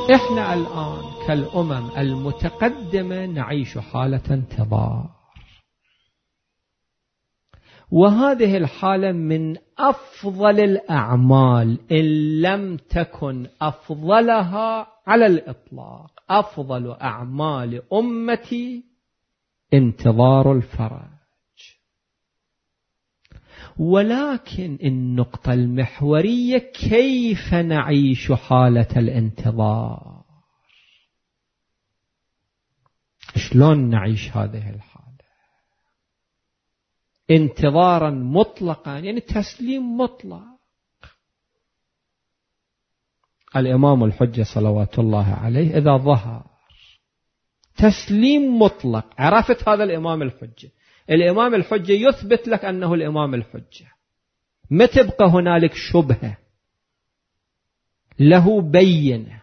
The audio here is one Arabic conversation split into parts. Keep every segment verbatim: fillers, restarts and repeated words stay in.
إحنا الآن كالأمم المتقدمة نعيش حالة انتظار، وهذه الحالة من أفضل الأعمال إن لم تكن أفضلها على الإطلاق. أفضل أعمال أمتي انتظار الفرج. ولكن النقطة المحورية كيف نعيش حالة الانتظار؟ شلون نعيش هذه الحالة؟ انتظارا مطلقا، يعني تسليم مطلق. الإمام الحجة صلوات الله عليه إذا ظهر تسليم مطلق، عرفت هذا الإمام الحجة. الإمام الحجة يثبت لك أنه الإمام الحجة، ما تبقى هنالك شبهة، له بينة،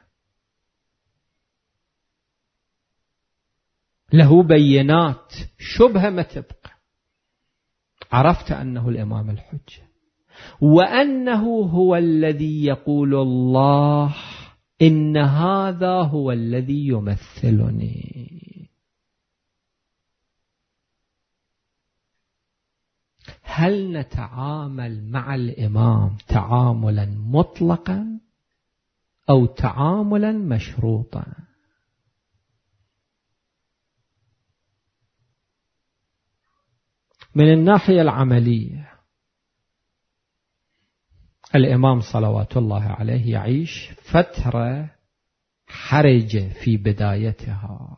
له بينات، شبهة ما تبقى. عرفت أنه الإمام الحجة، وأنه هو الذي يقول الله إن هذا هو الذي يمثلني. هل نتعامل مع الإمام تعاملا مطلقا أو تعاملا مشروطا؟ من الناحية العملية الإمام صلوات الله عليه يعيش فترة حرجة في بدايتها.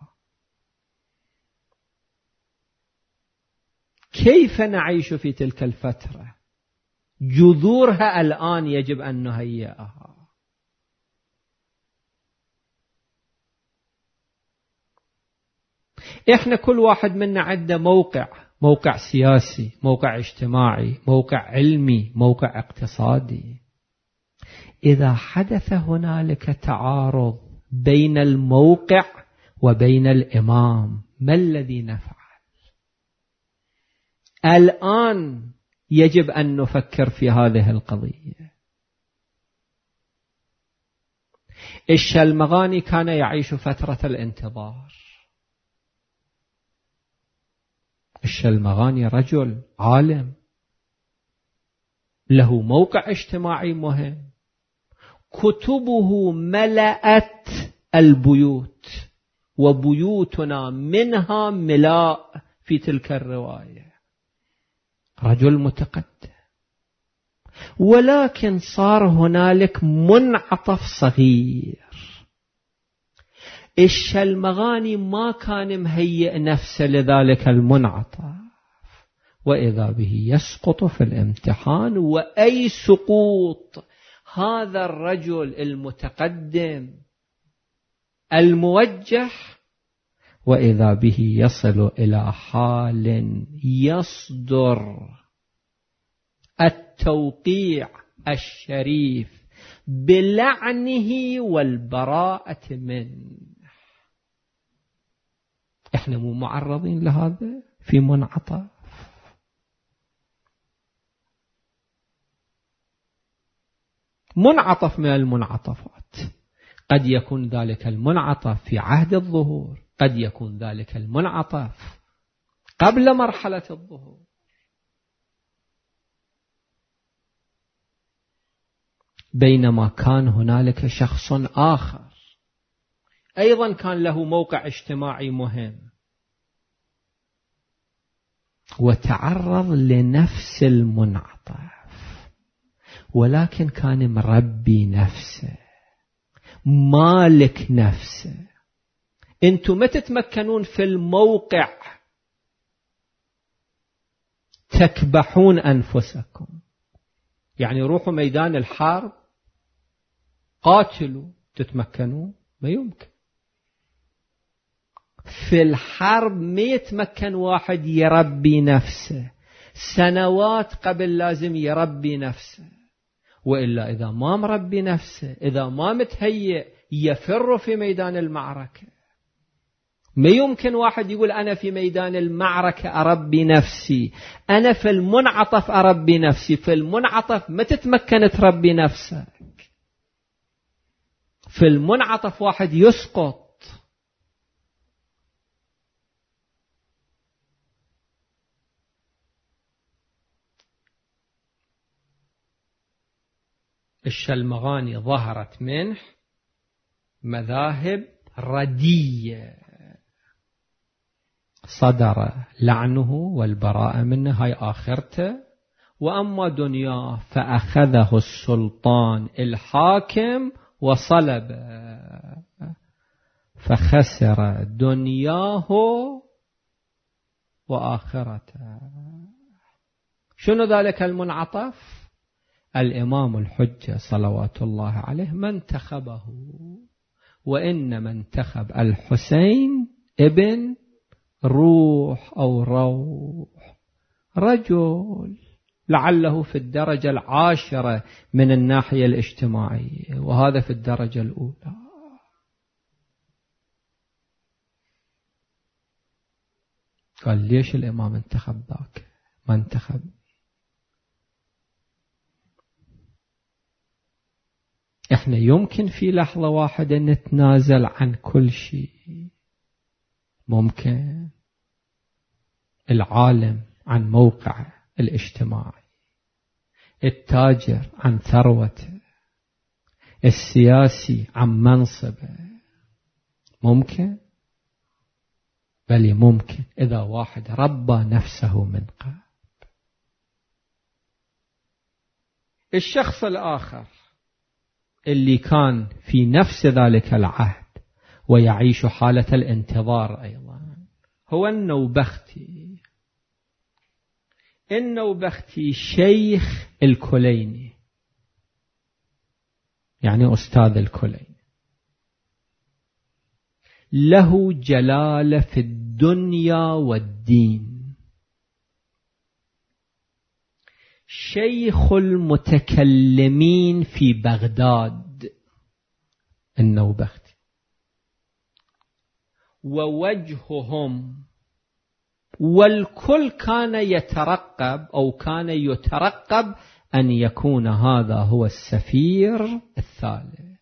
كيف نعيش في تلك الفترة؟ جذورها الآن يجب أن نهيئها. إحنا كل واحد منا عنده موقع، موقع سياسي، موقع اجتماعي، موقع علمي، موقع اقتصادي. إذا حدث هنالك تعارض بين الموقع وبين الإمام، ما الذي نفعل؟ الآن يجب أن نفكر في هذه القضية. الشلمغاني كان يعيش فترة الانتظار. الشلمغاني رجل عالم، له موقع اجتماعي مهم، كتبه ملأت البيوت، وبيوتنا منها ملاء في تلك الرواية. رجل متقدم، ولكن صار هنالك منعطف صغير. الشلمغاني ما كان مهيئ نفسه لذلك المنعطف، وإذا به يسقط في الامتحان. وأي سقوط! هذا الرجل المتقدم الموجه، وإذا به يصل إلى حال يصدر التوقيع الشريف بلعنه والبراءة منه. إحنا مو معرضين لهذا في منعطف؟ منعطف من المنعطفات. قد يكون ذلك المنعطف في عهد الظهور، قد يكون ذلك المنعطف قبل مرحلة الظهور. بينما كان هنالك شخص آخر أيضا كان له موقع اجتماعي مهم، وتعرض لنفس المنعطف، ولكن كان مربي نفسه، مالك نفسه. انتم ما تتمكنون في الموقع تكبحون أنفسكم. يعني روحوا ميدان الحرب قاتلوا، تتمكنون؟ ما يمكن. في الحرب ما يتمكن واحد يربي نفسه، سنوات قبل لازم يربي نفسه، وإلا إذا ما مربي نفسه، إذا ما متهيئ، يفر في ميدان المعركة. ما يمكن واحد يقول أنا في ميدان المعركة أربي نفسي، أنا في المنعطف أربي نفسي. في المنعطف ما تتمكن تربي نفسك. في المنعطف واحد يسقط. الشلمغاني ظهرت منه مذاهب ردية صدر لعنه والبراءة منه، هاي آخرته. وأما دنياه فأخذه السلطان الحاكم وصلب، فخسر دنياه وآخرته. شنو ذلك المنعطف؟ الإمام الحجة صلوات الله عليه ما انتخبه، وإنما انتخب الحسين ابن روح أو روح، رجل لعله في الدرجة العاشرة من الناحية الاجتماعية، وهذا في الدرجة الأولى. قال ليش الإمام انتخب ذاك ما انتخب؟ احنا يمكن في لحظة واحدة نتنازل عن كل شيء، ممكن العالم عن موقعه الاجتماعي، التاجر عن ثروته، السياسي عن منصبه، ممكن، بل ممكن إذا واحد ربى نفسه من قبل. الشخص الآخر اللي كان في نفس ذلك العهد ويعيش حالة الانتظار أيضا هو النوبختي. النوبختي شيخ الكليني، يعني أستاذ الكليني، له جلالة في الدنيا والدين، شيخ المتكلمين في بغداد النوبختي، ووجههم، والكل كان يترقب أو كان يترقب أن يكون هذا هو السفير الثالث.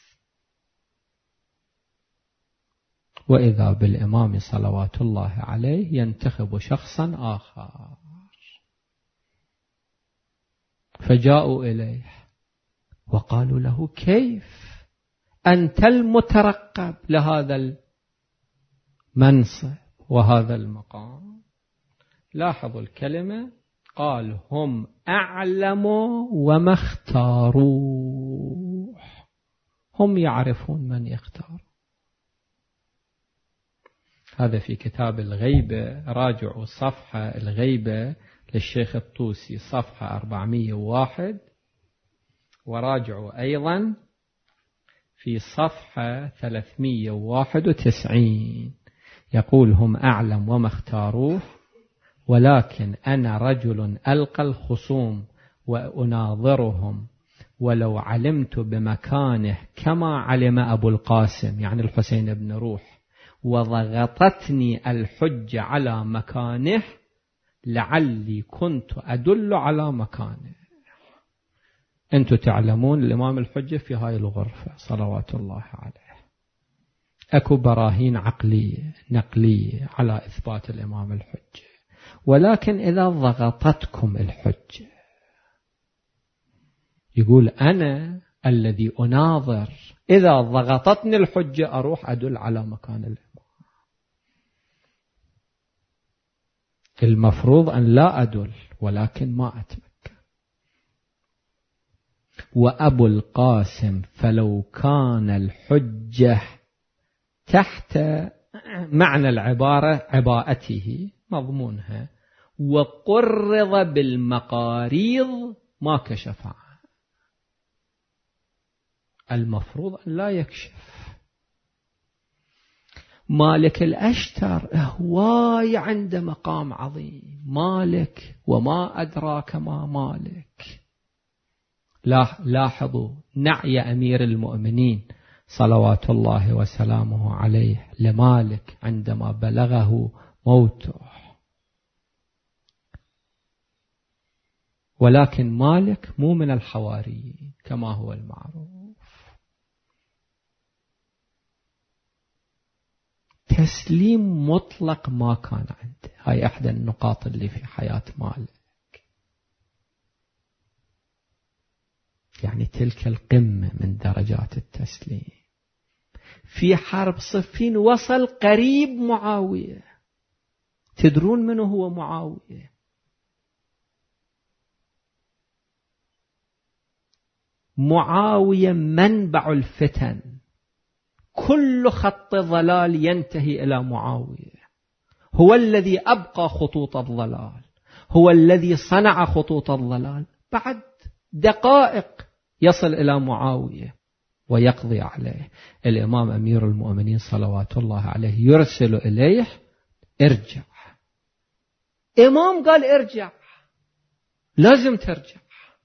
وإذا بالإمام صلوات الله عليه ينتخب شخصا آخر، فجاءوا إليه وقالوا له كيف أنت المترقب لهذا المنصب وهذا المقام؟ لاحظوا الكلمة، قال هم أعلموا وما اختاروه، هم يعرفون من يختار. هذا في كتاب الغيبة، راجعوا صفحة الغيبة للشيخ الطوسي صفحة أربعمائة وواحد، وراجعوا أيضا في صفحة ثلاثمائة وواحد وتسعين، يقول هم أعلم وما اختاروه، ولكن أنا رجل ألقى الخصوم وأناظرهم، ولو علمت بمكانه كما علم أبو القاسم يعني الحسين بن روح، وضغطتني الحجة على مكانه، لعلي كنت أدل على مكانه. أنتم تعلمون الإمام الحجة في هاي الغرفة صلوات الله عليه، أكو براهين عقلية نقلية على إثبات الإمام الحجة، ولكن إذا ضغطتكم الحجة، يقول أنا الذي أناظر، إذا ضغطتني الحجة أروح أدل على مكان الإمام. المفروض أن لا أدل، ولكن ما أتمكن. وأبو القاسم فلو كان الحجة تحت معنى العبارة عباءته مضمونها وقرض بالمقاريض ما كشف عنه، المفروض أن لا يكشف. مالك الأشتر هواي عنده مقام عظيم، مالك وما أدراك ما مالك. لاحظوا نعي أمير المؤمنين صلوات الله وسلامه عليه لمالك عندما بلغه موته، ولكن مالك مو من الحواريين كما هو المعروف. تسليم مطلق ما كان عنده. هاي إحدى النقاط اللي في حياة مالك. يعني تلك القمة من درجات التسليم. في حرب صفين وصل قريب معاوية. تدرون منه هو معاوية؟ معاوية منبع الفتن، كل خط ضلال ينتهي إلى معاوية. هو الذي أبقى خطوط الضلال، هو الذي صنع خطوط الضلال. بعد دقائق يصل إلى معاوية ويقضي عليه. الإمام أمير المؤمنين صلوات الله عليه يرسل إليه: ارجع. إمام قال ارجع، لازم ترجع.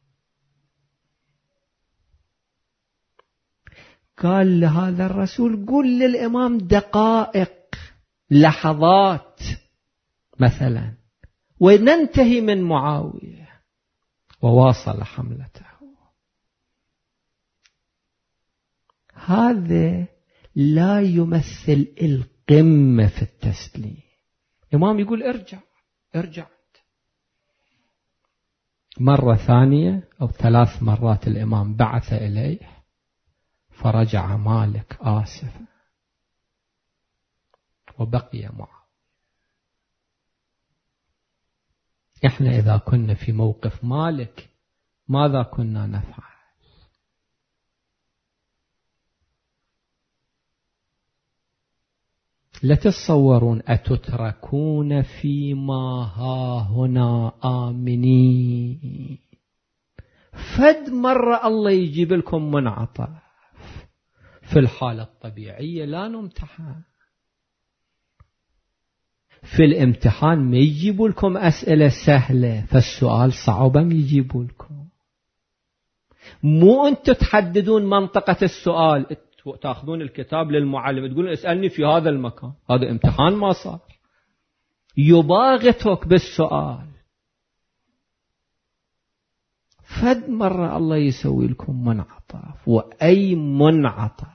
قال لهذا الرسول: قل للإمام دقائق، لحظات مثلا، وننتهي من معاوية. وواصل حملته. هذا لا يمثل القمة في التسليم. إمام يقول ارجع ارجع. مرة ثانية أو ثلاث مرات الإمام بعث إليه، فرجع مالك آسفا وبقي معه. إحنا إذا كنا في موقف مالك ماذا كنا نفعل؟ لا تتصورون أتتركون فيما هاهنا آمنين. فد مرة الله يجيب لكم منعطف. في الحالة الطبيعية لا نمتحن. في الامتحان ما يجيبوا لكم أسئلة سهلة، فالسؤال صعب ما يجيبوا لكم. مو أنتم تحددون منطقة السؤال، تأخذون الكتاب للمعلم تقولون اسألني في هذا المكان. هذا امتحان ما صار، يباغتك بالسؤال. فد مرة الله يسوي لكم منعطف، وأي منعطف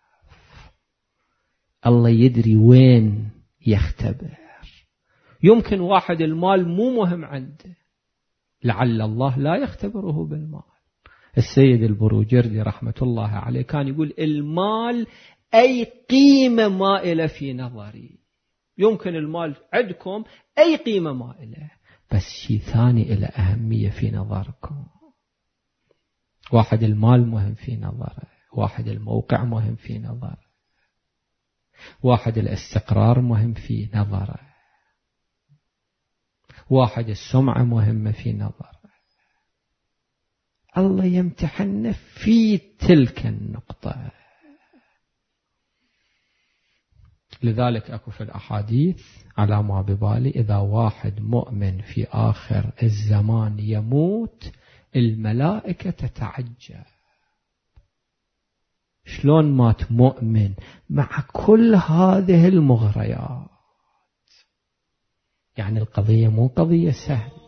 الله يدري وين يختبر. يمكن واحد المال مو مهم عنده، لعل الله لا يختبره بالمال. السيد البروجردي رحمة الله عليه كان يقول: المال أي قيمة مائلة في نظري. يمكن المال عندكم أي قيمة مائلة، بس شيء ثاني إلى أهمية في نظركم. واحد المال مهم في نظره، واحد الموقع مهم في نظره، واحد الاستقرار مهم في نظره، واحد السمعة مهمة في نظره. الله يمتحن في تلك النقطة. لذلك أكو في الأحاديث على ما ببالي: إذا واحد مؤمن في آخر الزمان يموت الملائكة تتعجب. شلون مات مؤمن مع كل هذه المغريات؟ يعني القضية مو قضية سهلة.